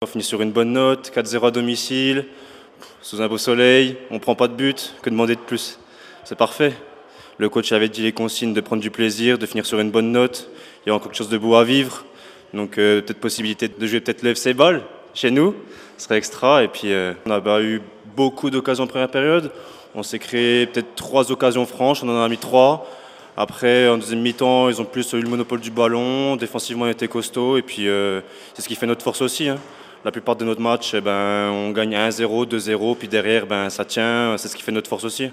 On finit sur une bonne note, 4-0 à domicile, sous un beau soleil, on prend pas de but, que demander de plus? C'est parfait. Le coach avait dit les consignes de prendre du plaisir, de finir sur une bonne note. Il y a encore quelque chose de beau à vivre. Donc peut-être possibilité de jouer peut-être le FC Ball chez nous, ce serait extra. Et puis on a eu beaucoup d'occasions en première période. On s'est créé peut-être 3 occasions franches, on en a mis 3. Après, en deuxième mi-temps, ils ont plus eu le monopole du ballon. Défensivement, ils étaient costauds. Et puis c'est ce qui fait notre force aussi, hein. La plupart de notre matchs, on gagne 1-0, 2-0, puis derrière, ça tient. C'est ce qui fait notre force aussi.